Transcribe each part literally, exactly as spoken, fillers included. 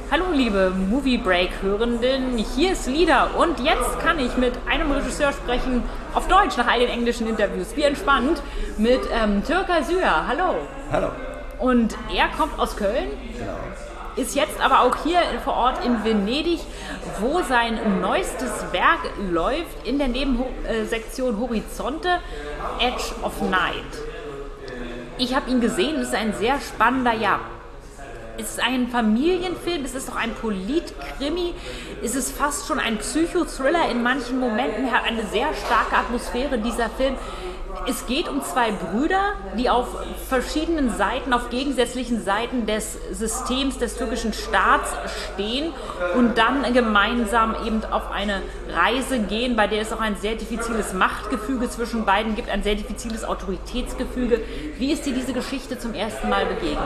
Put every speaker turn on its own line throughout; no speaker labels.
Hallo liebe Movie Break-Hörenden, hier ist Lida und jetzt kann ich mit einem Regisseur sprechen, auf Deutsch nach all den englischen Interviews, wie entspannt, mit ähm, Türker Süher. Hallo.
Hallo.
Und er kommt aus Köln,
Genau.
ist jetzt aber auch hier vor Ort in Venedig, wo sein neuestes Werk läuft, in der Nebensektion Horizonte, Edge of Night. Ich habe ihn gesehen, es ist ein sehr spannender, ja, ist es ein Familienfilm, ist es doch ein Politkrimi, ist es fast schon ein Psychothriller in manchen Momenten, er hat eine sehr starke Atmosphäre, dieser Film. Es geht um zwei Brüder, die auf verschiedenen Seiten, auf gegensätzlichen Seiten des Systems des türkischen Staats stehen und dann gemeinsam eben auf eine Reise gehen, bei der es auch ein sehr diffiziles Machtgefüge zwischen beiden gibt, ein sehr diffiziles Autoritätsgefüge. Wie ist dir diese Geschichte zum ersten Mal begegnet?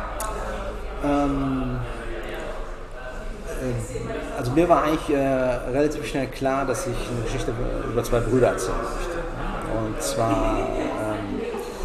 Ähm, äh, also mir war eigentlich äh, relativ schnell klar, dass ich eine Geschichte über zwei Brüder erzählen möchte. Und zwar, ähm,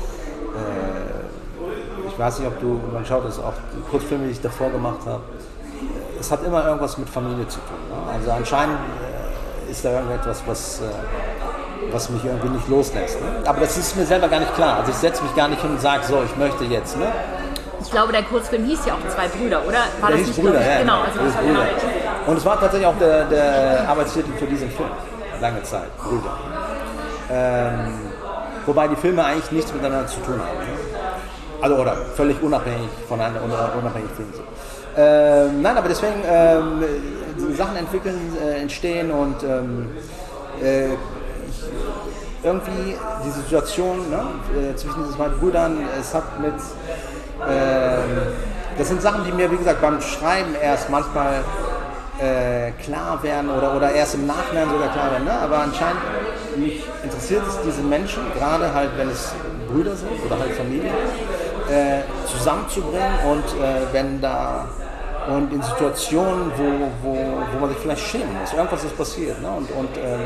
äh, ich weiß nicht, ob du, man schaut das auch, die Kurzfilme, die ich davor gemacht habe, es hat immer irgendwas mit Familie zu tun. Ne? Also anscheinend äh, ist da irgendetwas, was, äh, was mich irgendwie nicht loslässt. Ne? Aber das ist mir selber gar nicht klar. Also ich setze mich gar nicht hin und sage, so, ich möchte jetzt. Ne?
Ich glaube, der Kurzfilm hieß ja auch Zwei Brüder, oder? War
der
das
hieß
nicht
Brüder,
ich,
ja.
Genau, also das war genau.
Und es war tatsächlich auch der, der Arbeitstitel für diesen Film, lange Zeit, Brüder. Ähm, wobei die Filme eigentlich nichts miteinander zu tun haben. Ne? Also oder völlig unabhängig voneinander, unabhängig Filme sind. Ähm, nein, aber deswegen ähm, Sachen entwickeln, äh, entstehen und ähm, äh, ich, irgendwie die Situation, ne, äh, zwischen diesen zwei Brüdern, es hat mit ähm, das sind Sachen, die mir, wie gesagt, beim Schreiben erst manchmal äh, klar werden oder, oder erst im Nachhinein sogar klar werden. Ne? Aber anscheinend mich interessiert es, diese Menschen, gerade halt, wenn es Brüder sind oder halt Familie, äh, zusammenzubringen und äh, wenn da und in Situationen, wo, wo, wo man sich vielleicht schämen muss, irgendwas ist passiert. Ne? Und, und ähm,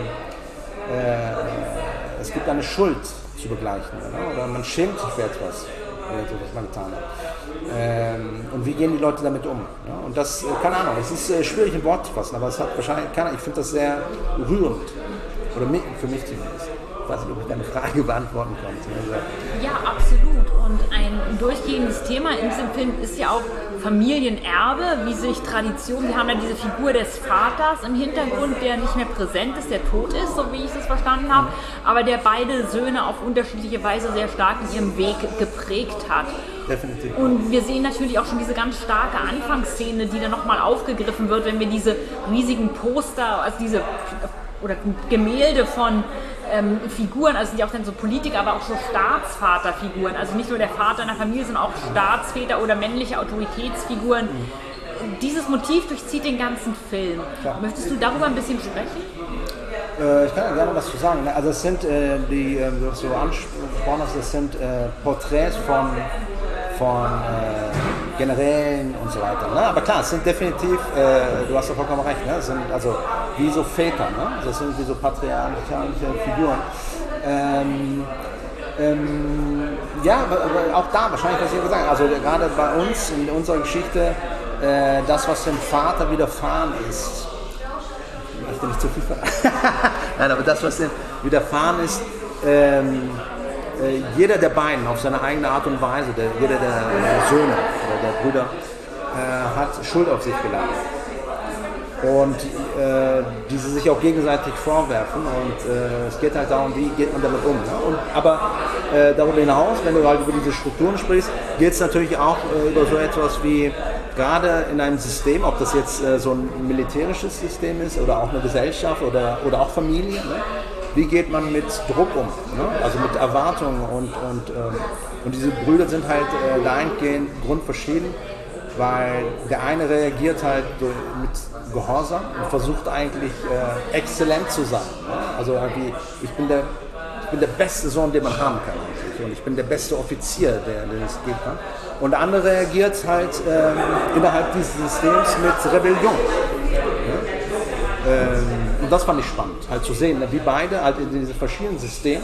äh, es gibt eine Schuld zu begleichen, ne? Oder man schämt sich für etwas, was man getan hat. Ähm, und wie gehen die Leute damit um? Ja? Und das, keine Ahnung, es ist äh, schwierig in Worte zu fassen, aber es hat wahrscheinlich, keine, ich finde das sehr rührend. Oder für mich zumindest. Ich weiß nicht, ob ich deine Frage beantworten konnte.
Ja, absolut. Und ein durchgehendes Thema in diesem Film ist ja auch Familienerbe, wie sich Tradition, wir haben ja diese Figur des Vaters im Hintergrund, der nicht mehr präsent ist, der tot ist, so wie ich es verstanden habe, aber der beide Söhne auf unterschiedliche Weise sehr stark in ihrem Weg geprägt hat.
Definitiv.
Und wir sehen natürlich auch schon diese ganz starke Anfangsszene, die dann nochmal aufgegriffen wird, wenn wir diese riesigen Poster, also diese oder Gemälde von ähm, Figuren, also sind ja auch dann so Politiker, aber auch so Staatsvaterfiguren, also nicht nur der Vater einer Familie, sondern auch Staatsväter oder männliche Autoritätsfiguren. Mhm. Dieses Motiv durchzieht den ganzen Film. Klar. Möchtest du darüber ein bisschen sprechen?
Äh, ich kann ja gerne was zu sagen. Also es sind äh, die, äh, was du angesprochen hast, das sind äh, Porträts von von äh, Generälen und so weiter. Ne? Aber klar, es sind definitiv, äh, du hast ja vollkommen recht, ne? Es sind also wie so Väter, ne? Das sind wie so patriarchalische Figuren. Ähm, ähm, ja, aber auch da, wahrscheinlich, was ich gesagt habe, also gerade bei uns in unserer Geschichte, äh, das, was dem Vater widerfahren ist, ich möchte nicht zu viel verraten, nein, aber das, was dem widerfahren ist, ähm, jeder der beiden auf seine eigene Art und Weise, der, jeder der Söhne oder der Brüder, äh, hat Schuld auf sich geladen. Und äh, die sie sich auch gegenseitig vorwerfen. Und äh, es geht halt darum, wie geht man damit um. Ne? Und, aber äh, darüber hinaus, wenn du halt über diese Strukturen sprichst, geht es natürlich auch äh, über so etwas wie, gerade in einem System, ob das jetzt äh, so ein militärisches System ist oder auch eine Gesellschaft oder, oder auch Familie, ne? Wie geht man mit Druck um, ne? Also mit Erwartungen und, und, ähm, und diese Brüder sind halt äh, dahingehend grundverschieden, weil der eine reagiert halt mit Gehorsam und versucht eigentlich äh, exzellent zu sein. Ne? Also irgendwie, ich bin, der, ich bin der beste Sohn, den man haben kann eigentlich, und ich bin der beste Offizier, der, den es geben kann. Und der andere reagiert halt ähm, innerhalb dieses Systems mit Rebellion. Ne? Ähm, Und das fand ich spannend, halt zu sehen, wie beide halt in diesen verschiedenen Systemen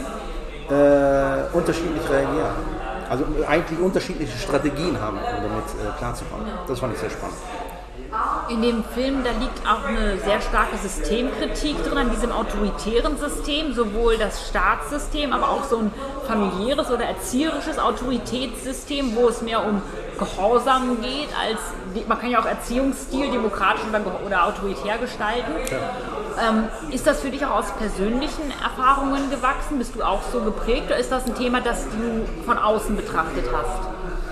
äh, unterschiedlich reagieren. Also eigentlich unterschiedliche Strategien haben, um damit äh, klarzukommen. Das fand ich sehr spannend.
In dem Film, da liegt auch eine sehr starke Systemkritik drin an diesem autoritären System, sowohl das Staatssystem, aber auch so ein familiäres oder erzieherisches Autoritätssystem, wo es mehr um Gehorsam geht, als man kann ja auch Erziehungsstil demokratisch oder, oder autoritär gestalten. Ja. Ähm, ist das für dich auch aus persönlichen Erfahrungen gewachsen? Bist du auch so geprägt oder ist das ein Thema, das du von außen betrachtet hast?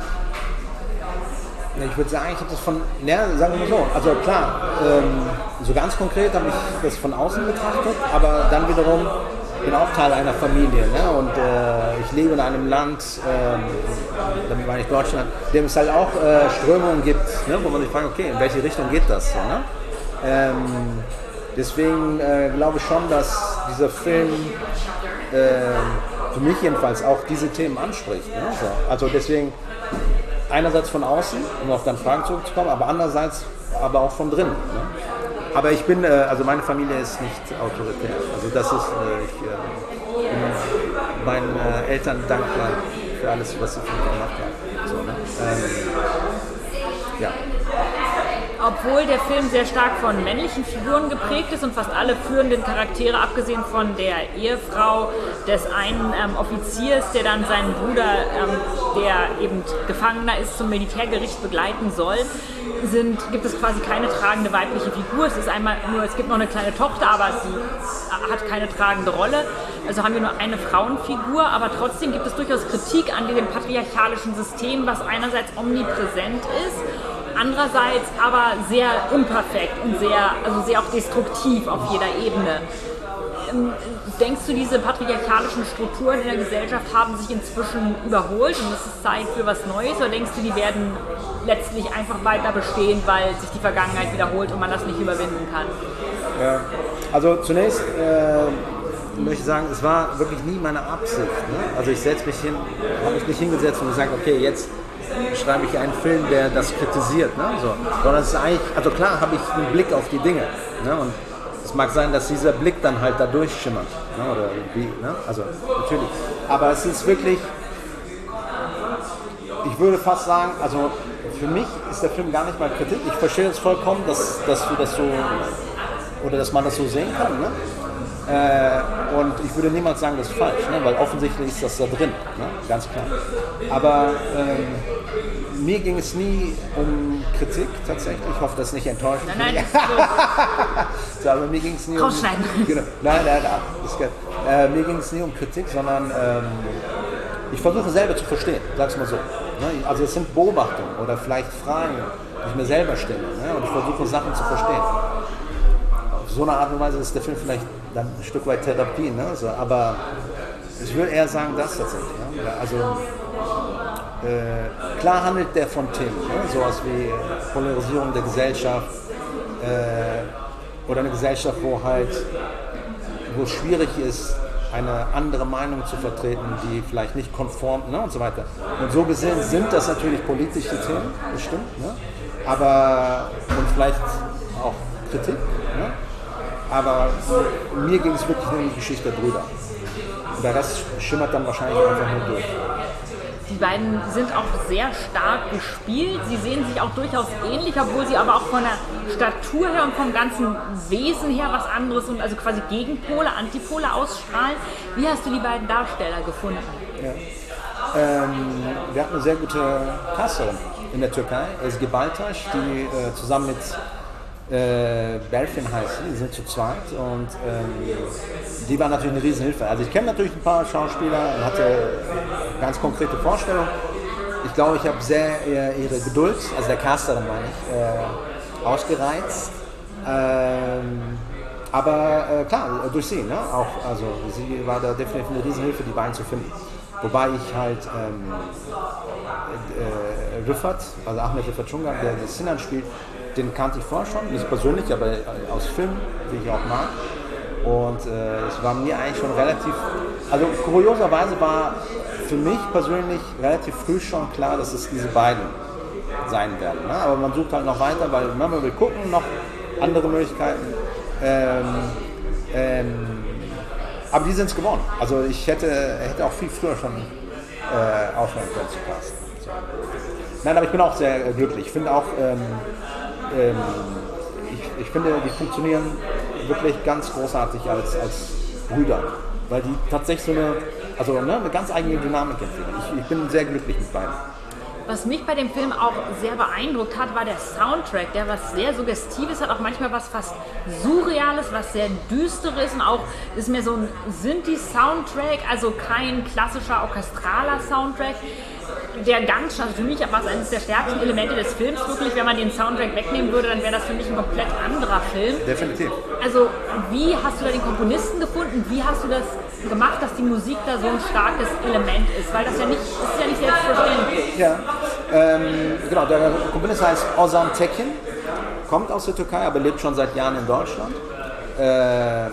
Ich würde sagen, ich habe das von, ja, sagen wir mal so, also klar, ähm, so ganz konkret habe ich das von außen betrachtet, aber dann wiederum bin auch Teil einer Familie, ne? Und äh, ich lebe in einem Land, ähm, damit meine ich Deutschland, in dem es halt auch äh, Strömungen gibt, ne? Wo man sich fragt, okay, in welche Richtung geht das so, ne? Ähm, deswegen äh, glaube ich schon, dass dieser Film äh, für mich jedenfalls auch diese Themen anspricht, ne? So, also deswegen einerseits von außen, um auf deine Fragen zurückzukommen, aber andererseits aber auch von drinnen. Ne? Aber ich bin, äh, also meine Familie ist nicht autoritär. Also das ist, äh, ich äh, bin meinen äh, Eltern dankbar für alles, was sie für mich gemacht haben. So, ne? ähm, ja.
Obwohl der Film sehr stark von männlichen Figuren geprägt ist und fast alle führenden Charaktere, abgesehen von der Ehefrau des einen ähm, Offiziers, der dann seinen Bruder, ähm, der eben Gefangener ist, zum Militärgericht begleiten soll, sind, gibt es quasi keine tragende weibliche Figur. Es ist einmal nur, es gibt noch eine kleine Tochter, aber sie hat keine tragende Rolle. Also haben wir nur eine Frauenfigur, aber trotzdem gibt es durchaus Kritik an dem patriarchalischen System, was einerseits omnipräsent ist, andererseits aber sehr unperfekt und sehr, also sehr auch destruktiv auf jeder Ebene. Denkst du, diese patriarchalischen Strukturen in der Gesellschaft haben sich inzwischen überholt und es ist Zeit für was Neues? Oder denkst du, die werden letztlich einfach weiter bestehen, weil sich die Vergangenheit wiederholt und man das nicht überwinden kann?
Ja, also zunächst äh, möchte ich sagen, es war wirklich nie meine Absicht. Ne? Also ich setze mich hin, habe mich nicht hingesetzt und gesagt, okay, jetzt schreibe ich einen Film, der das kritisiert, ne? So. Sondern es ist eigentlich, also klar habe ich einen Blick auf die Dinge, ne? Und es mag sein, dass dieser Blick dann halt da durchschimmert, ne? Oder wie, ne? Also natürlich. Aber es ist wirklich, ich würde fast sagen, also für mich ist der Film gar nicht mal Kritik. Ich verstehe es vollkommen, dass, dass du das so, oder dass man das so sehen kann, ne? Äh, und ich würde niemals sagen, das ist falsch, ne? Weil offensichtlich ist das da drin, ne? Ganz klar. Aber ähm, mir ging es nie um Kritik tatsächlich. Ich hoffe, das ist nicht enttäuschend.
Nein, nein, das ist
so, aber mir ging es nie um, genau, nein, nein, nein, das geht, äh, mir ging es nie um Kritik, sondern ähm, ich versuche selber zu verstehen, sag's mal so. Ne? Also es sind Beobachtungen oder vielleicht Fragen, die ich mir selber stelle, ne? Und ich versuche Sachen zu verstehen. Auf so eine Art und Weise ist der Film vielleicht dann ein Stück weit Therapie, ne? So, aber ich würde eher sagen, das tatsächlich. Ne? Also äh, klar handelt der von Themen, ne? Sowas wie Polarisierung der Gesellschaft äh, oder eine Gesellschaft, wo halt wo es schwierig ist, eine andere Meinung zu vertreten, die vielleicht nicht konform, ne, und so weiter. Und so gesehen sind das natürlich politische Themen, bestimmt, ne? Aber und vielleicht auch Kritik, ne? Aber mir ging es wirklich nur um die Geschichte der Brüder. Und der Rest schimmert dann wahrscheinlich einfach nur durch.
Die beiden sind auch sehr stark gespielt. Sie sehen sich auch durchaus ähnlich, obwohl sie aber auch von der Statur her und vom ganzen Wesen her was anderes und also quasi Gegenpole, Antipole ausstrahlen. Wie hast du die beiden Darsteller gefunden?
Ja. Ähm, wir hatten eine sehr gute Casterin in der Türkei, Ezgi Baltaş, die äh, zusammen mit Äh, Berfin heißt sie, die sind zu zweit und ähm, die war natürlich eine Riesenhilfe. Also ich kenne natürlich ein paar Schauspieler und hatte ganz konkrete Vorstellungen. Ich glaube, ich habe sehr ihre, ihre Geduld, also der Casterin meine ich, äh, ausgereizt. Ähm, aber äh, klar, durch sie, ne? Auch, also sie war da definitiv eine Riesenhilfe, die beiden zu finden. Wobei ich halt ähm, äh, Rıfat, also Ahmet Rıfat Çungar, der das Sinan spielt, den kannte ich vorher schon, nicht persönlich, aber aus Filmen, die ich auch mag. Und äh, es war mir eigentlich schon relativ, also kurioserweise war für mich persönlich relativ früh schon klar, dass es diese beiden sein werden. Ne? Aber man sucht halt noch weiter, weil man will gucken, noch andere Möglichkeiten. Ähm, ähm, aber die sind es geworden. Also ich hätte, hätte auch viel früher schon äh, aufhören können zu casten. So. Nein, aber ich bin auch sehr äh, glücklich. Ich finde auch, ähm, ähm, ich, ich finde, die funktionieren wirklich ganz großartig als, als Brüder, weil die tatsächlich so eine, also, ne, eine ganz eigene Dynamik entwickeln. Ich, ich bin sehr glücklich mit beiden.
Was mich bei dem Film auch sehr beeindruckt hat, war der Soundtrack, der was sehr Suggestives hat, auch manchmal was fast Surreales, was sehr Düsteres und auch ist mir so ein Synthi-Soundtrack, also kein klassischer orchestraler Soundtrack, der ganz, also für mich war es eines der stärksten Elemente des Films, wirklich, wenn man den Soundtrack wegnehmen würde, dann wäre das für mich ein komplett anderer Film.
Definitiv.
Also wie hast du da den Komponisten gefunden, wie hast du das gemacht, dass die Musik da so ein starkes Element ist, weil das ja nicht, das ist ja nicht selbstverständlich.
Ja, ähm, genau, der Komponist heißt Ozan Tekin, kommt aus der Türkei, aber lebt schon seit Jahren in Deutschland. Ähm,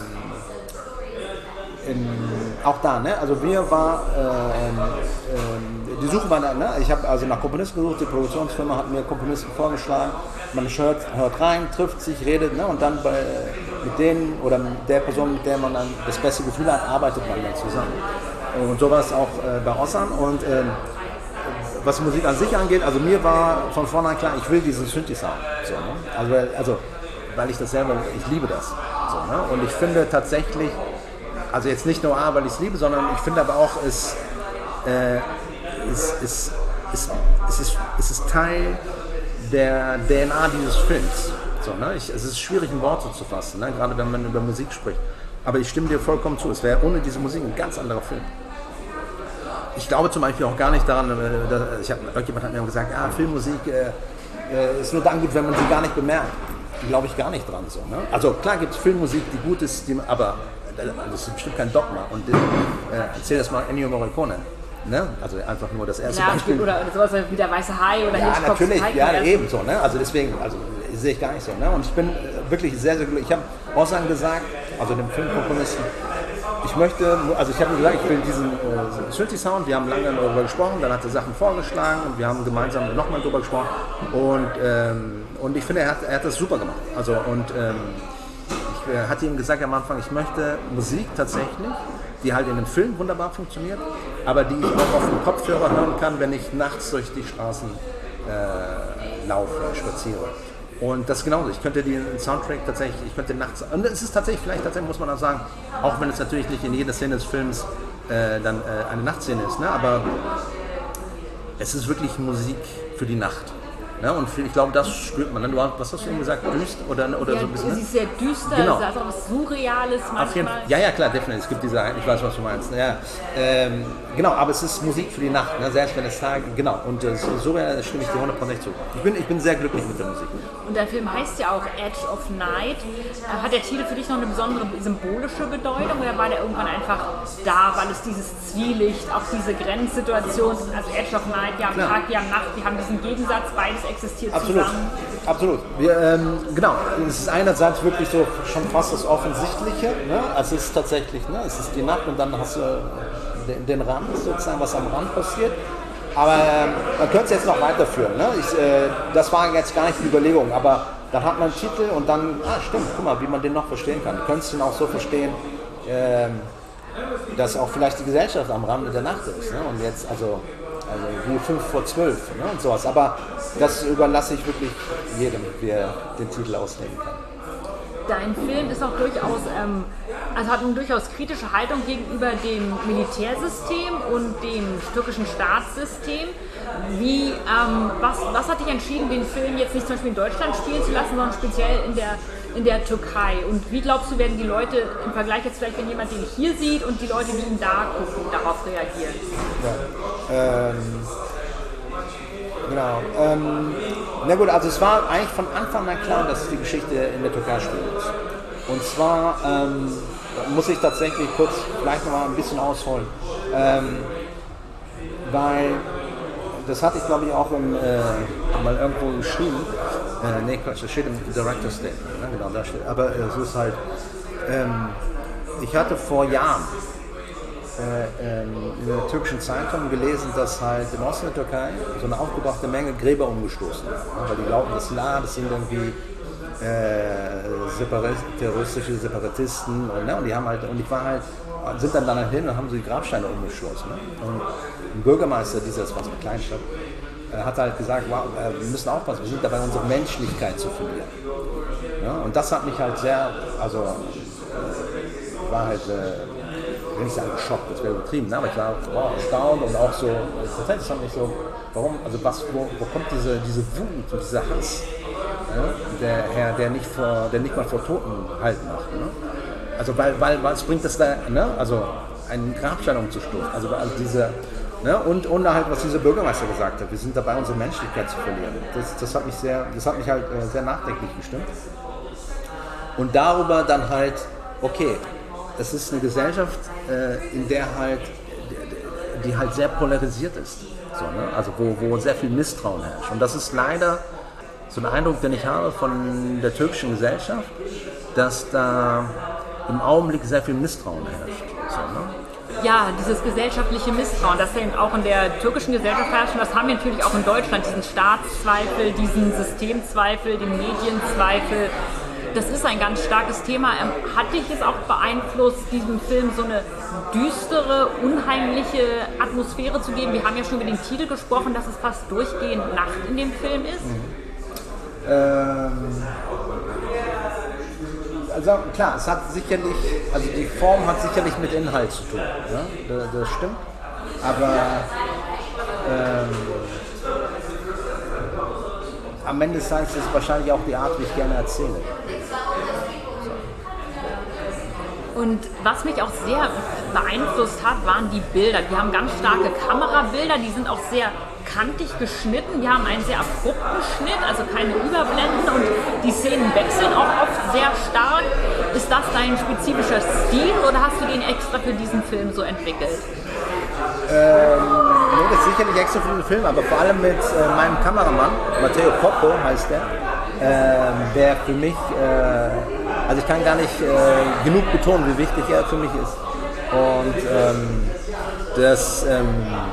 in, auch da, ne? Also wir war, ähm, ähm, die Suche war da, ne? Ich habe also nach Komponisten gesucht, die Produktionsfirma hat mir Komponisten vorgeschlagen, man hört, hört rein, trifft sich, redet, ne? Und dann bei, mit denen oder mit der Person, mit der man dann das beste Gefühl hat, arbeitet man dann zusammen. Und so war es auch äh, bei Ozan. Und ähm, was die Musik an sich angeht, also mir war von vornherein klar, ich will diesen Synthi-Sound. So, ne? also, also, weil ich das selber, ich liebe das. So, ne? Und ich finde tatsächlich, also jetzt nicht nur A, weil ich es liebe, sondern ich finde aber auch, es, äh, es, es, es, es, ist, es ist Teil der D N A dieses Films. So, ne? ich, es ist schwierig in Worte zu fassen, ne? Gerade wenn man über Musik spricht. Aber ich stimme dir vollkommen zu, es wäre ohne diese Musik ein ganz anderer Film. Ich glaube zum Beispiel auch gar nicht daran, dass, ich hab, irgendjemand hat mir gesagt, ja, Filmmusik äh, ist nur dann gut, wenn man sie gar nicht bemerkt. Da glaube ich gar nicht dran. So, ne? Also klar gibt es Filmmusik, die gut ist, die, aber das ist bestimmt kein Dogma. Und äh, erzähl das mal Ennio Morricone. Ne? Also einfach nur das erste
ja,
Beispiel.
Oder sowas wie der Weiße Hai oder
ja,
Hitchcocks
natürlich,
Tiger.
ja, eben so. Ne? Also deswegen, also sehe ich gar nicht so. Ne? Und ich bin wirklich sehr, sehr glücklich. Ich habe Ozan gesagt, also dem Filmkomponisten, ich möchte, also ich habe ihm gesagt, ich will diesen äh, Synthi-Sound, wir haben lange darüber gesprochen, dann hat er Sachen vorgeschlagen und wir haben gemeinsam nochmal darüber gesprochen und, ähm, und ich finde, er hat, er hat das super gemacht. Also und ähm, ich äh, hatte ihm gesagt am Anfang, ich möchte Musik tatsächlich, die halt in dem Film wunderbar funktioniert, aber die ich auch auf dem Kopfhörer hören kann, wenn ich nachts durch die Straßen äh, laufe, spaziere. Und das ist genauso. Ich könnte den Soundtrack tatsächlich, ich könnte nachts, und es ist tatsächlich, vielleicht tatsächlich muss man auch sagen, auch wenn es natürlich nicht in jeder Szene des Films äh, dann äh, eine Nachtszene ist, ne, aber es ist wirklich Musik für die Nacht. Ne? Und ich glaube, das spürt man. Ne? Du hast, was hast du eben gesagt? Düster oder, oder
ja,
so ein bisschen?
Sie ist sehr düster,
genau.
es ist auch was Surreales manchmal.
Auf jeden Fall. Ja, ja, klar, definitiv. Es gibt diese, ich weiß, was du meinst. Ja, ähm, genau, aber es ist Musik für die Nacht, ne? Selbst wenn es Tag, genau. Und äh, so stimme ich dir hundertprozentig zu. Ich bin, ich bin sehr glücklich mit der Musik.
Und der Film heißt ja auch Edge of Night. Hat der Titel für dich noch eine besondere symbolische Bedeutung oder war der irgendwann einfach da, weil es dieses Zwielicht, auch diese Grenzsituation, also Edge of Night, ja am klar. Tag, ja am Nacht, wir haben diesen Gegensatz, beides existiert
absolut.
zusammen.
Absolut. Wir, ähm, genau, es ist einerseits wirklich so schon fast das Offensichtliche, ne? Also es ist tatsächlich, ne? Es ist die Nacht und dann hast du den, den Rand sozusagen, was am Rand passiert. Aber äh, man könnte es jetzt noch weiterführen. Ne? Ich, äh, das war jetzt gar nicht die Überlegung, aber dann hat man einen Titel und dann, ah stimmt, guck mal, wie man den noch verstehen kann. Du könntest ihn auch so verstehen, äh, dass auch vielleicht die Gesellschaft am Rande der Nacht ist. Ne? Und jetzt, also, also wie fünf vor zwölf, ne? Und sowas. Aber das überlasse ich wirklich jedem, wer den Titel auslegen kann.
Dein Film ist auch durchaus, ähm, also hat eine durchaus kritische Haltung gegenüber dem Militärsystem und dem türkischen Staatssystem. Wie, ähm, was, was hat dich entschieden, den Film jetzt nicht zum Beispiel in Deutschland spielen zu lassen, sondern speziell in der, in der Türkei? Und wie glaubst du, werden die Leute im Vergleich jetzt vielleicht, wenn jemand den hier sieht und die Leute, die ihn da gucken, darauf reagieren?
Ja, ähm, genau. Ähm, na gut, also es war eigentlich von Anfang an klar, dass die Geschichte in der Türkei spielen muss. Und zwar ähm, muss ich tatsächlich kurz vielleicht noch mal ein bisschen ausholen, ähm, weil das hatte ich glaube ich auch im, äh, mal irgendwo geschrieben. Äh, nee, Quatsch, das steht im Director's Statement, ne? Genau, da steht. Aber äh, es ist halt, ähm, ich hatte vor Jahren Äh, ähm, in der türkischen Zeitung gelesen, dass halt im Osten der Türkei so eine aufgebrachte Menge Gräber umgestoßen haben. Ja, weil die glaubten, das, na, das sind irgendwie äh, Separat terroristische Separatisten und, ne, und die haben halt, und ich war halt, sind dann dann hin und haben so die Grabsteine umgeschlossen. Ne? Und ein Bürgermeister dieser, das war so eine Kleinstadt, Er hat halt gesagt, wow, wir müssen aufpassen, wir sind dabei, unsere Menschlichkeit zu verlieren. Ja, und das hat mich halt sehr, also äh, war halt, äh, ich will nicht sagen geschockt, das wäre übertrieben, ne? Aber ich war wow, erstaunt und auch so, tatsächlich hat mich so, warum, also was, wo, wo kommt diese, diese Wut und dieser Hass, ja? der Herr, der nicht vor, der nicht mal vor Toten halt macht, ne? Also weil, weil, was bringt das da, ne? Also einen Grabstein umzustürzen, also, also diese, ne? und, und halt, was dieser Bürgermeister gesagt hat, wir sind dabei, unsere Menschlichkeit zu verlieren. Das, das hat mich sehr, das hat mich halt äh, sehr nachdenklich gestimmt. Und darüber dann halt, okay, es ist eine Gesellschaft, äh, in der halt, die, die halt sehr polarisiert ist, so, ne? Also wo, wo sehr viel Misstrauen herrscht. Und das ist leider so ein Eindruck, den ich habe von der türkischen Gesellschaft, dass da im Augenblick sehr viel Misstrauen herrscht. So, ne?
Ja, dieses gesellschaftliche Misstrauen, das eben auch in der türkischen Gesellschaft herrscht, und das haben wir natürlich auch in Deutschland, diesen Staatszweifel, diesen Systemzweifel, den Medienzweifel. Das ist ein ganz starkes Thema. Hat dich es auch beeinflusst, diesem Film so eine düstere, unheimliche Atmosphäre zu geben? Wir haben ja schon über den Titel gesprochen, dass es fast durchgehend Nacht in dem Film ist.
Mhm. Ähm, also klar, es hat sicherlich, also die Form hat sicherlich mit Inhalt zu tun, ne? das, das stimmt, aber ähm, am Ende des Tages ist es wahrscheinlich auch die Art, wie ich gerne erzähle.
Und was mich auch sehr beeinflusst hat, waren die Bilder. Die haben ganz starke Kamerabilder, die sind auch sehr kantig geschnitten, die haben einen sehr abrupten Schnitt, also keine Überblenden, und die Szenen wechseln auch oft sehr stark. Ist das dein spezifischer Stil oder hast du den extra für diesen Film so entwickelt?
Ähm, nee, das ist sicherlich extra für den Film, aber vor allem mit äh, meinem Kameramann, Matteo Poppo heißt der, äh, der für mich, äh, also ich kann gar nicht äh, genug betonen, wie wichtig er für mich ist. Und ähm, das, ähm,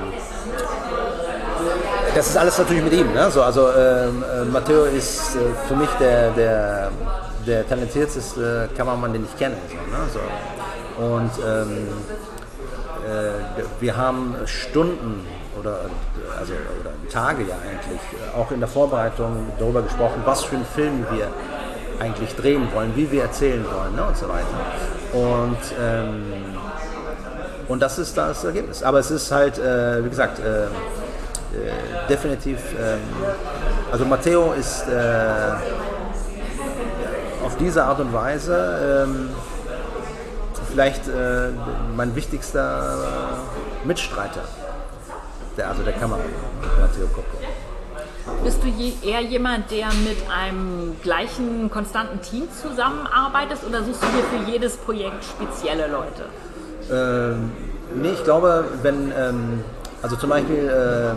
das ist alles natürlich mit ihm. Ne? So, also ähm, äh, Matteo ist äh, für mich der, der, der talentierteste Kameramann, den ich kenne. So, ne? So. Und ähm, äh, wir haben Stunden oder, also, oder Tage ja eigentlich, auch in der Vorbereitung darüber gesprochen, was für einen Film wir eigentlich drehen wollen, wie wir erzählen wollen, ne? Und so weiter. Und, ähm, und das ist das Ergebnis. Aber es ist halt, äh, wie gesagt, äh, äh, definitiv, ähm, also Matteo ist äh, auf diese Art und Weise ähm, vielleicht äh, mein wichtigster Mitstreiter, der, also der Kameramann, Matteo Poppo.
Bist du je, eher jemand, der mit einem gleichen, konstanten Team zusammenarbeitet, oder suchst du dir für jedes Projekt spezielle Leute?
Ähm, nee, ich glaube, wenn, ähm, also zum Beispiel, ähm,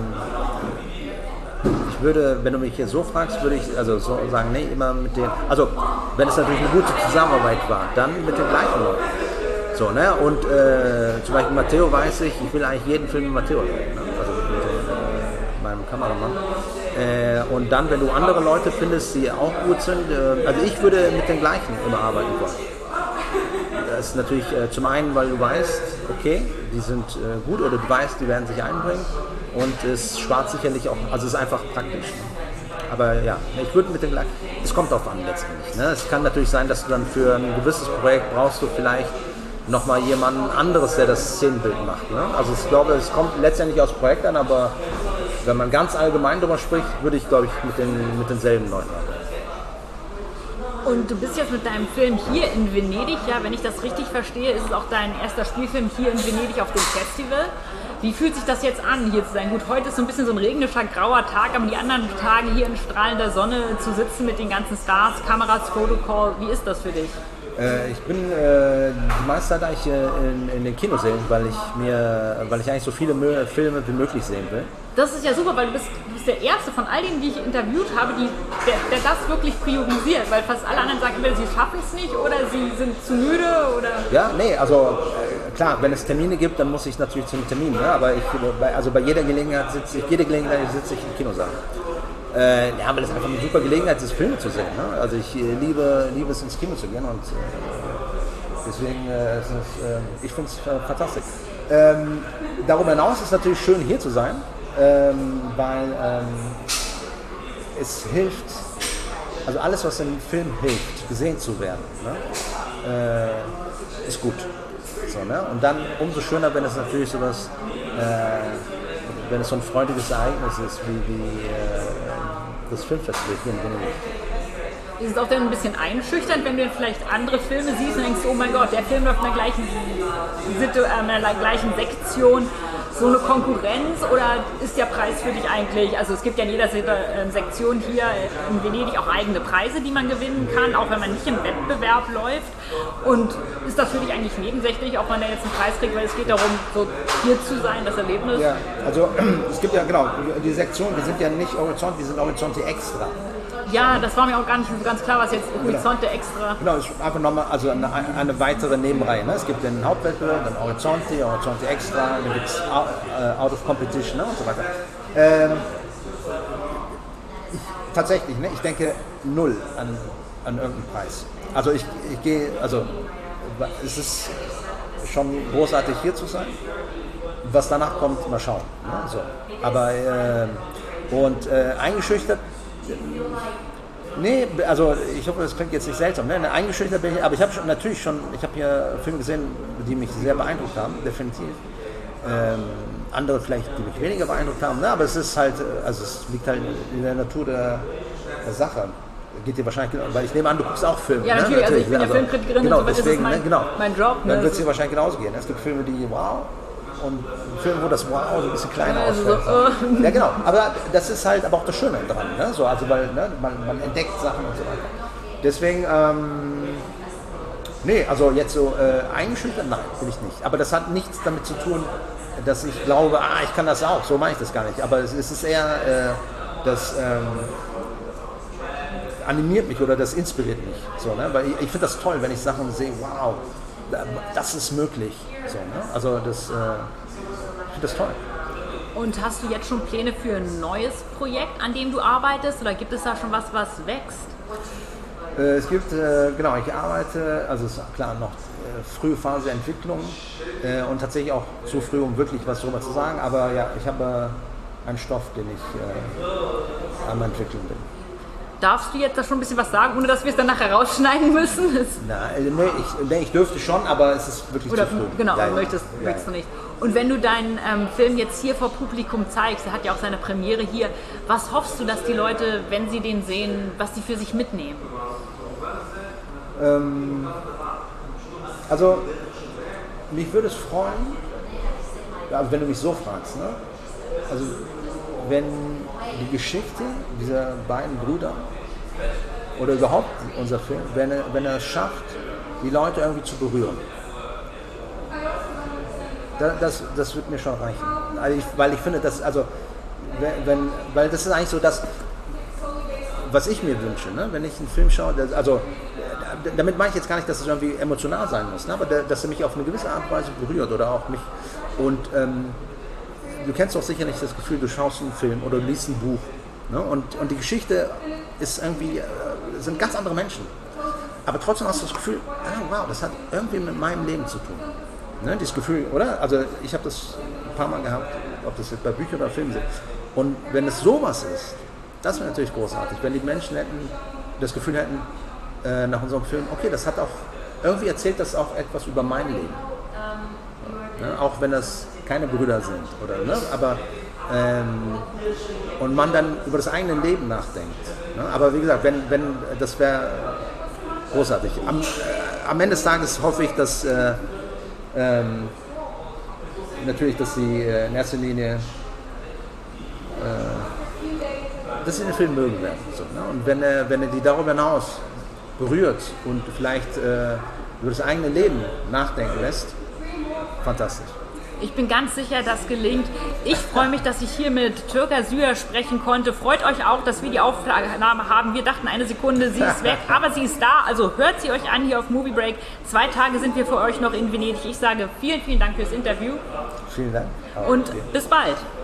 ich würde, wenn du mich jetzt so fragst, würde ich also so sagen, nee, immer mit den, also wenn es natürlich eine gute Zusammenarbeit war, dann mit den gleichen Leuten. So, ne? Und äh, zum Beispiel Matteo weiß ich, ich will eigentlich jeden Film mit Matteo drehen, ne? Also mit äh, meinem Kameramann. Äh, und dann, wenn du andere Leute findest, die auch gut sind, äh, also ich würde mit den gleichen immer arbeiten wollen. Das ist natürlich äh, zum einen, weil du weißt, okay, die sind äh, gut, oder du weißt, die werden sich einbringen, und es spart sicherlich auch, also es ist einfach praktisch. Ne? Aber ja, ich würde mit den gleichen, es kommt darauf an letztendlich. Ne? Es kann natürlich sein, dass du dann für ein gewisses Projekt brauchst du vielleicht nochmal jemanden anderes, der das Szenenbild macht. Ne? Also ich glaube, es kommt letztendlich aufs Projekt an, aber wenn man ganz allgemein darüber spricht, würde ich, glaube ich, mit, den, mit denselben Leuten arbeiten.
Und du bist jetzt mit deinem Film hier in Venedig, ja, wenn ich das richtig verstehe, ist es auch dein erster Spielfilm hier in Venedig auf dem Festival. Wie fühlt sich das jetzt an, hier zu sein? Gut, heute ist so ein bisschen so ein regnerischer, grauer Tag, aber die anderen Tage hier in strahlender Sonne zu sitzen mit den ganzen Stars, Kameras, Photocall, wie ist das für dich?
Äh, ich bin äh, die meiste Zeit eigentlich äh, in, in den Kinossälen, weil ich mir, weil ich eigentlich so viele Mö- Filme wie möglich sehen will.
Das ist ja super, weil du bist, du bist der Erste von all denen, die ich interviewt habe, die, der, der das wirklich priorisiert, weil fast alle anderen sagen entweder sie schaffen es nicht oder sie sind zu müde oder...
Ja, nee, also äh, klar, wenn es Termine gibt, dann muss ich natürlich zum Termin, ne? Aber ich, bei, also bei jeder Gelegenheit sitze ich, jede Gelegenheit sitze ich im Kinosaal. Äh, ja, weil es einfach eine super Gelegenheit ist, Filme zu sehen. Ne? Also ich äh, liebe, liebe es, ins Kino zu gehen, und äh, deswegen, äh, ist, äh, ich finde es äh, fantastisch. Ähm, darüber hinaus ist es natürlich schön, hier zu sein, ähm, weil ähm, es hilft, also alles, was im Film hilft, gesehen zu werden, ne, äh, ist gut. So, ne? Und dann umso schöner, wenn es natürlich so was, äh, wenn es so ein freudiges Ereignis ist, wie, wie äh, das Filmfestival hier in Venedig.
Ist es auch dann ein bisschen einschüchternd, wenn du vielleicht andere Filme siehst und denkst, oh mein Gott, der Film läuft in der gleichen, Situ äh, in der gleichen Sektion, so eine Konkurrenz, oder ist der Preis für dich eigentlich, also es gibt ja in jeder Sektion hier in Venedig auch eigene Preise, die man gewinnen kann, auch wenn man nicht im Wettbewerb läuft, und ist das für dich eigentlich nebensächlich, ob man da jetzt einen Preis kriegt, weil es geht darum, so hier zu sein, das Erlebnis?
Ja, also es gibt ja, genau, die Sektionen, die sind ja nicht Horizont, die sind Horizonte extra.
Ja, das war mir auch gar nicht so ganz klar, was jetzt Horizonte genau. extra...
Genau, es ist einfach nochmal also eine, eine weitere Nebenreihe. Ne? Es gibt den Hauptwettbewerb, dann Horizonte, Horizonte extra, dann gibt es uh, Out of Competition, ne? Und so weiter. Ähm, ich, tatsächlich, ne? Ich denke null an, an irgendeinen Preis. Also ich, ich gehe, also es ist schon großartig hier zu sein. Was danach kommt, mal schauen. Ne? So. Aber, äh, und äh, eingeschüchtert, nee, also ich hoffe, das klingt jetzt nicht seltsam, ne? Eingeschüchtert bin ich, aber ich habe natürlich schon, ich habe hier Filme gesehen, die mich sehr beeindruckt haben, definitiv. Ähm, andere vielleicht, die mich weniger beeindruckt haben, ne? Aber es ist halt, also es liegt halt in der Natur der, der Sache. Geht dir wahrscheinlich, weil ich nehme an, du guckst auch Filme.
Ja, natürlich, ne? Also ich bin ja also, Filmkritikerin,
genau,
und so,
deswegen,
das ist mein,
ne? Genau.
mein Job.
Dann
ne?
wird es dir wahrscheinlich genauso gehen. Es gibt Filme, die wow, und Filme, wo das wow so ein bisschen kleiner
also
ausfällt.
So, uh.
Ja, genau. Aber das ist halt aber auch das Schöne dran. Ne? So, also weil ne? man, man entdeckt Sachen und so weiter. Deswegen, ähm, nee, also jetzt so äh, eingeschüchtert, nein, will ich nicht. Aber das hat nichts damit zu tun, dass ich glaube, ah, ich kann das auch. So meine ich das gar nicht. Aber es, es ist eher, äh, das ähm, animiert mich oder das inspiriert mich. So, ne? Weil ich, ich finde das toll, wenn ich Sachen sehe, wow, das ist möglich. So, ne? Also das, äh, ich finde das toll.
Und hast du jetzt schon Pläne für ein neues Projekt, an dem du arbeitest? Oder gibt es da schon was, was wächst?
Äh, es gibt, äh, genau, ich arbeite, also es ist klar noch äh, frühe Phase der Entwicklung äh, und tatsächlich auch zu früh, um wirklich was darüber zu sagen. Aber ja, ich habe äh, einen Stoff, den ich äh, am entwickeln bin.
Darfst du jetzt da schon ein bisschen was sagen, ohne dass wir es dann nachher rausschneiden müssen?
Nein, nee, ich, nee, ich dürfte schon, aber es ist wirklich
Oder,
zu früh.
Genau,
ja,
möchtest, ja, möchtest du nicht. Und wenn du deinen ähm, Film jetzt hier vor Publikum zeigst, er hat ja auch seine Premiere hier, was hoffst du, dass die Leute, wenn sie den sehen, was sie für sich mitnehmen?
Ähm, also, mich würde es freuen, also wenn du mich so fragst, ne? Also, wenn die Geschichte dieser beiden Brüder oder überhaupt unser Film, wenn er, wenn er es schafft, die Leute irgendwie zu berühren. Das, das, das wird mir schon reichen. Also ich, weil ich finde, dass, also, wenn, weil das ist eigentlich so das, was ich mir wünsche, ne? Wenn ich einen Film schaue, das, also damit meine ich jetzt gar nicht, dass es irgendwie emotional sein muss, ne? Aber der, dass er mich auf eine gewisse Art und Weise berührt oder auch mich und ähm, du kennst doch sicher nicht das Gefühl, du schaust einen Film oder du liest ein Buch, ne? und, und die Geschichte ist irgendwie, äh, sind ganz andere Menschen. Aber trotzdem hast du das Gefühl, ah, wow, das hat irgendwie mit meinem Leben zu tun. Ne? Dieses Gefühl, oder? Also ich habe das ein paar Mal gehabt, ob das jetzt bei Büchern oder Filmen sind. Und wenn es sowas ist, das wäre natürlich großartig, wenn die Menschen hätten, das Gefühl hätten, äh, nach unserem Film, okay, das hat auch, irgendwie erzählt das auch etwas über mein Leben. Ne? Auch wenn das keine Brüder sind, oder, ne? Aber ähm, und man dann über das eigene Leben nachdenkt. Ne? Aber wie gesagt, wenn, wenn das wäre großartig. Am, äh, am Ende des Tages hoffe ich, dass äh, ähm, natürlich, dass sie äh, in erster Linie äh, dass sie den Film mögen werden. So, ne? Und wenn er, wenn er die darüber hinaus berührt und vielleicht äh, über das eigene Leben nachdenken lässt, fantastisch.
Ich bin ganz sicher, das gelingt. Ich freue mich, dass ich hier mit Türker Süer sprechen konnte. Freut euch auch, dass wir die Aufnahme haben. Wir dachten eine Sekunde, sie ist weg, aber sie ist da. Also hört sie euch an hier auf Movie Break. Zwei Tage sind wir für euch noch in Venedig. Ich sage vielen, vielen Dank fürs Interview.
Vielen Dank.
Und bis bald.